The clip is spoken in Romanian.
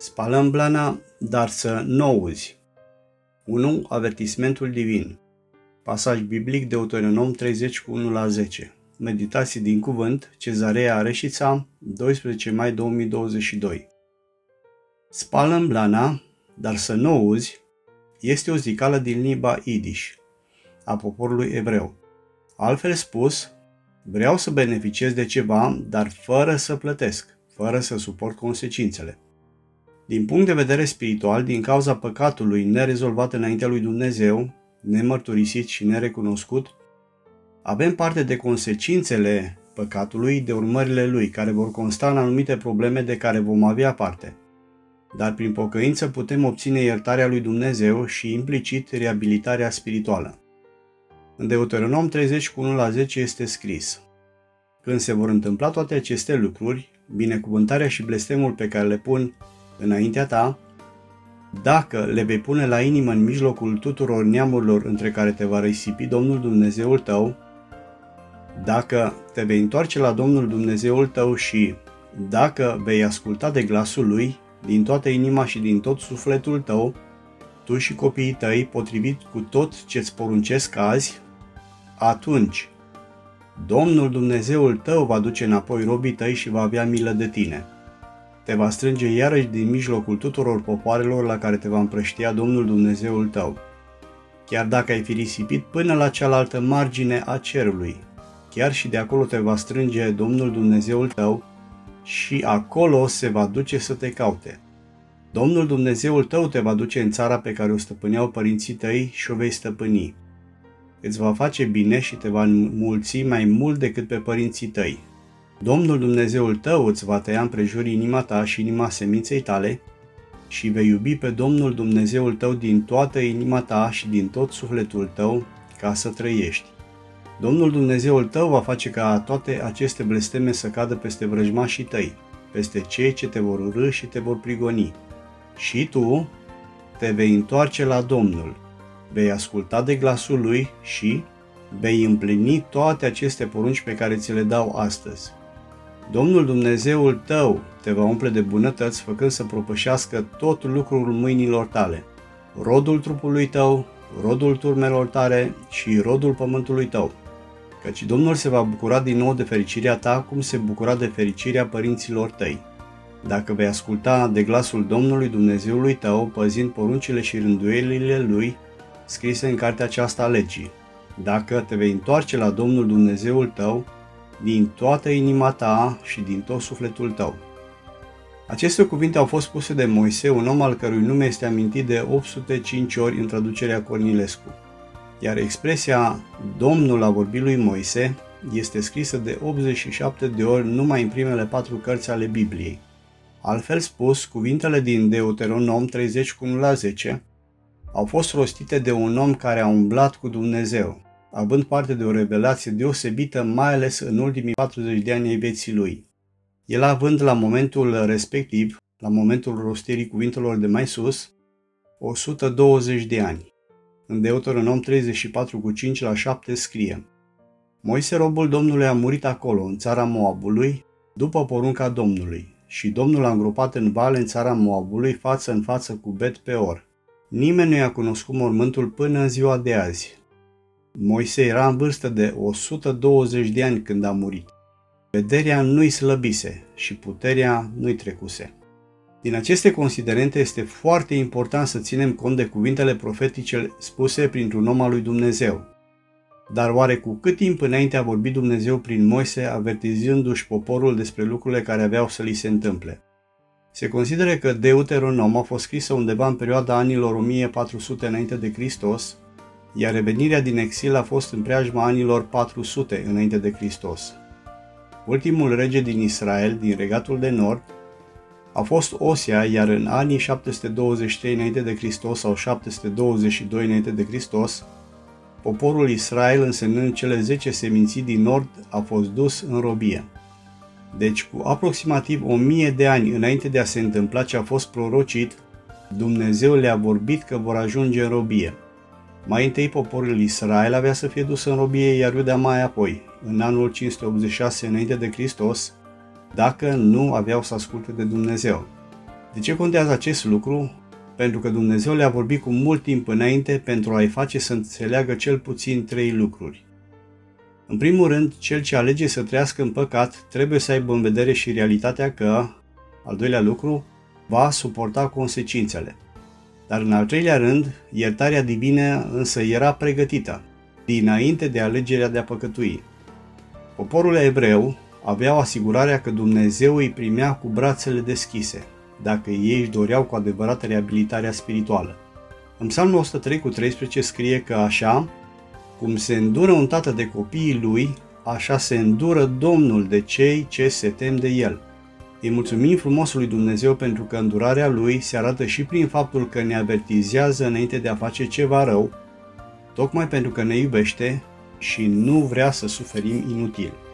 Spalăm blana, dar să nu auzi. 1. Avertismentul divin. Pasaj biblic Deuteronom 30:1-10. Meditații din cuvânt, Cezarea Areșița, 12 mai 2022. Spalăm blana, dar să nu auzi, este o zicală din limba Yiddish a poporului evreu. Altfel spus, vreau să beneficiez de ceva, dar fără să plătesc, fără să suport consecințele. Din punct de vedere spiritual, din cauza păcatului nerezolvat înaintea lui Dumnezeu, nemărturisit și nerecunoscut, avem parte de consecințele păcatului, de urmările lui, care vor consta în anumite probleme de care vom avea parte. Dar prin pocăință putem obține iertarea lui Dumnezeu și implicit reabilitarea spirituală. În Deuteronom 30:1-10 este scris: Când se vor întâmpla toate aceste lucruri, binecuvântarea și blestemul pe care le pun înaintea ta, dacă le vei pune la inimă în mijlocul tuturor neamurilor între care te va risipi Domnul Dumnezeul tău, dacă te vei întoarce la Domnul Dumnezeul tău și dacă vei asculta de glasul lui din toată inima și din tot sufletul tău, tu și copiii tăi, potrivit cu tot ce-ți poruncesc azi, atunci Domnul Dumnezeul tău va duce înapoi robii tăi și va avea milă de tine. Te va strânge iarăși din mijlocul tuturor popoarelor la care te va împrăștia Domnul Dumnezeul tău. Chiar dacă ai fi risipit până la cealaltă margine a cerului, chiar și de acolo te va strânge Domnul Dumnezeul tău și acolo se va duce să te caute. Domnul Dumnezeul tău te va duce în țara pe care o stăpâneau părinții tăi și o vei stăpâni. Îți va face bine și te va înmulți mai mult decât pe părinții tăi. Domnul Dumnezeul tău îți va tăia împrejur inima ta și inima seminței tale și vei iubi pe Domnul Dumnezeul tău din toată inima ta și din tot sufletul tău ca să trăiești. Domnul Dumnezeul tău va face ca toate aceste blesteme să cadă peste vrăjmașii tăi, peste cei ce te vor urî și te vor prigoni. Și tu te vei întoarce la Domnul, vei asculta de glasul lui și vei împlini toate aceste porunci pe care ți le dau astăzi. Domnul Dumnezeul tău te va umple de bunătăți, făcând să propășească tot lucrul mâinilor tale, rodul trupului tău, rodul turmelor tale și rodul pământului tău. Căci Domnul se va bucura din nou de fericirea ta, cum se bucura de fericirea părinților tăi. Dacă vei asculta de glasul Domnului Dumnezeului tău, păzind poruncile și rânduielile lui scrise în cartea aceasta a legii, dacă te vei întoarce la Domnul Dumnezeul tău din toată inima ta și din tot sufletul tău. Aceste cuvinte au fost spuse de Moise, un om al cărui nume este amintit de 805 ori în traducerea Cornilescu, iar expresia Domnul a vorbit lui Moise este scrisă de 87 de ori numai în primele 4 cărți ale Bibliei. Altfel spus, cuvintele din Deuteronom 30:1-10 au fost rostite de un om care a umblat cu Dumnezeu, având parte de o revelație deosebită, mai ales în ultimii 40 de ani ai vieții lui. El având la momentul respectiv, la momentul rostirii cuvintelor de mai sus, 120 de ani. În Deuteronom 34:5-7 scrie: Moise, robul Domnului, a murit acolo, în țara Moabului, după porunca Domnului, și Domnul a îngropat în vale în țara Moabului, față în față cu Bet Peor. Nimeni nu i-a cunoscut mormântul până în ziua de azi. Moise era în vârstă de 120 de ani când a murit. Vederea nu-i slăbise și puterea nu-i trecuse. Din aceste considerente este foarte important să ținem cont de cuvintele profetice spuse printr-un om al lui Dumnezeu. Dar oare cu cât timp înainte a vorbit Dumnezeu prin Moise, avertizându-și poporul despre lucrurile care aveau să li se întâmple? Se consideră că Deuteronom a fost scrisă undeva în perioada anilor 1400 înainte de Hristos, iar revenirea din exil a fost în preajma anilor 400 înainte de Hristos. Ultimul rege din Israel, din Regatul de Nord, a fost Osia, iar în anii 723 înainte de Hristos sau 722 înainte de Hristos, poporul Israel, însemnând cele 10 seminții din Nord, a fost dus în robie. Deci, cu aproximativ 1000 de ani înainte de a se întâmpla ce a fost prorocit, Dumnezeu le-a vorbit că vor ajunge în robie. Mai întâi poporul Israel avea să fie dus în robie, iar Iuda mai apoi, în anul 586 înainte de Hristos, dacă nu aveau să asculte de Dumnezeu. De ce contează acest lucru? Pentru că Dumnezeu le-a vorbit cu mult timp înainte pentru a-i face să înțeleagă cel puțin 3 lucruri. În primul rând, cel ce alege să trăiască în păcat trebuie să aibă în vedere și realitatea că, al doilea lucru, va suporta consecințele. Dar în al treilea rând, iertarea divină însă era pregătită, dinainte de alegerea de a păcătui. Poporul evreu aveau asigurarea că Dumnezeu îi primea cu brațele deschise, dacă ei își doreau cu adevărat reabilitarea spirituală. În Psalmul 103:13 scrie că așa, cum se îndură un tată de copiii lui, așa se îndură Domnul de cei ce se tem de el. Îi mulțumim frumosului Dumnezeu pentru că îndurarea lui se arată și prin faptul că ne avertizează înainte de a face ceva rău, tocmai pentru că ne iubește și nu vrea să suferim inutil.